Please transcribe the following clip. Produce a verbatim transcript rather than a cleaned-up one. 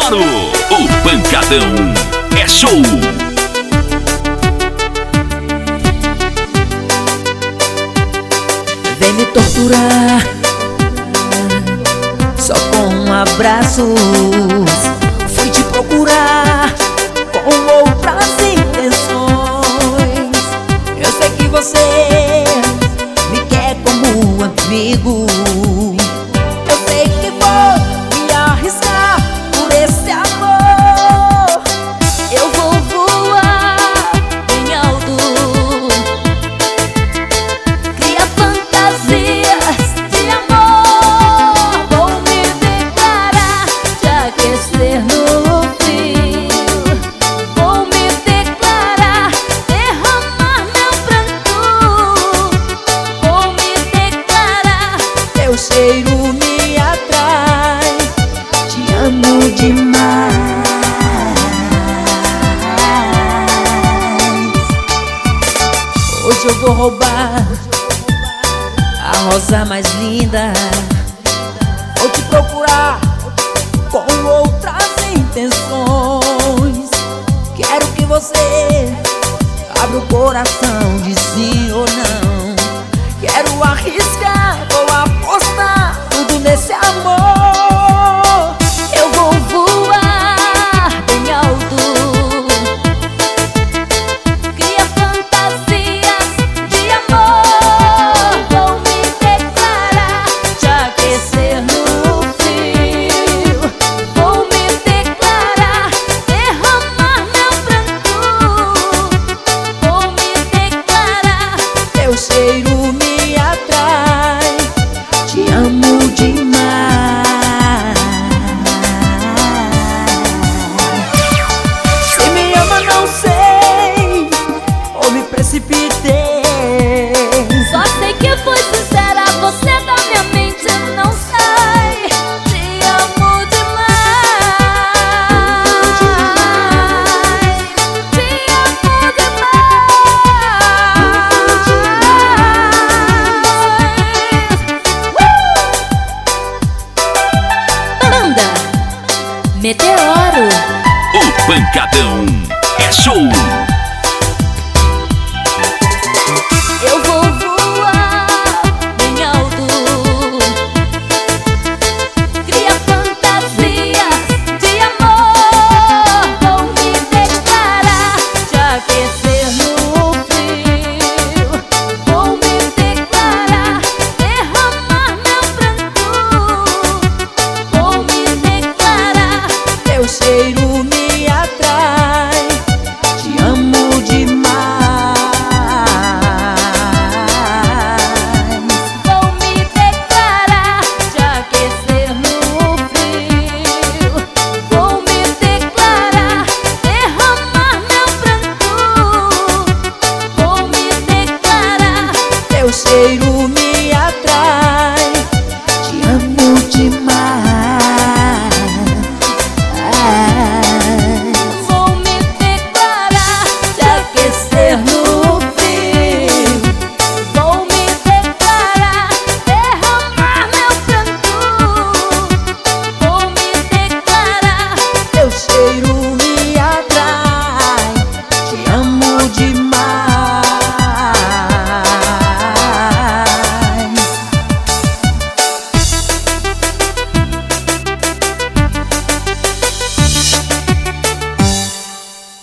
Meteoro, o pancadão é show. Vem me torturar só com abraços. Fui te procurar com outras intenções. Eu sei que você me quer como amigo. Eu sei que vou me arriscar por esse amor. Eu vou voar bem alto, cria fantasias de amor. Vou me declarar, te aquecer no frio. Vou me declarar, derramar meu pranto. Vou me declarar, teu cheiro me atrai. Te amo demais. Hoje eu vou roubar a rosa mais linda. Vou te procurar com outras intenções. Quero que você abra o coração de sim ou não. Quero arriscar, vou apostar tudo nesse amor. Eu vou voar bem alto, cria fantasias de amor. Vou me declarar, te aquecer no frio. Vou me declarar, derramar meu pranto. Vou me declarar, teu cheiro me atrai. Te amo demais. Se me ama não sei, ou me precipitei. Só sei que fui sincera, você da minha mente não sai. Te amo demais. Te amo demais. uh! Banda Meteoro, O pancadão é show. eu vou voar bem alto, cria fantasias de amor. Vou me declarar, te aquecer no frio. Vou me declarar, derramar meu pranto. Vou me declarar, teu cheiro me atrai. Te amo demais. Vou me declarar, te aquecer no frio. Vou me declarar, derramar meu pranto. Vou me declarar, teu cheiro me